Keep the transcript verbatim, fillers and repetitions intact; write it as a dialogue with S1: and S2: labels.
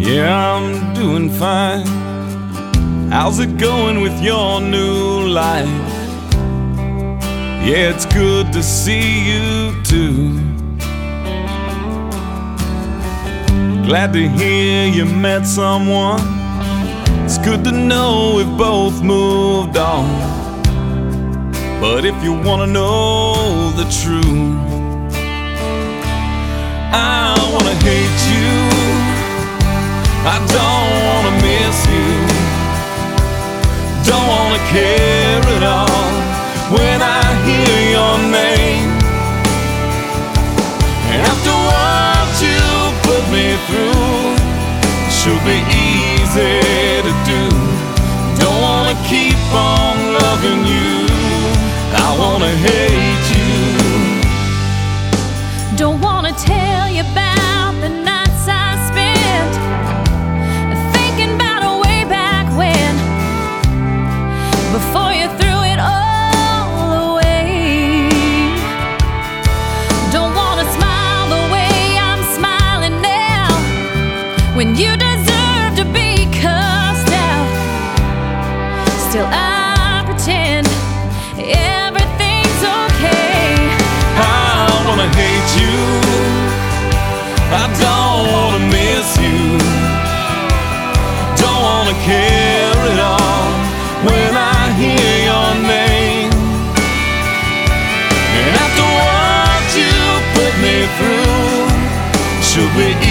S1: Yeah, I'm doing fine. How's it going with your new life? Yeah, it's good to see you too. Glad to hear you met someone. It's good to know we've both moved on. But if you wanna know the truth, I wanna hate you, I don't wanna miss you, don't wanna care at all when I hear your name. And after what you put me through, it should be easy to do. Don't wanna keep on loving you, I wanna hate you.
S2: Don't wanna tell you about the nights I spent thinking about a way back when, before you threw it all away. Don't wanna smile the way I'm smiling now, when you deserve to be cussed out. Still I pretend everything's okay.
S1: I wanna hate you, I don't wanna miss you, don't wanna care at all when I hear your name. And after what you put me through, should be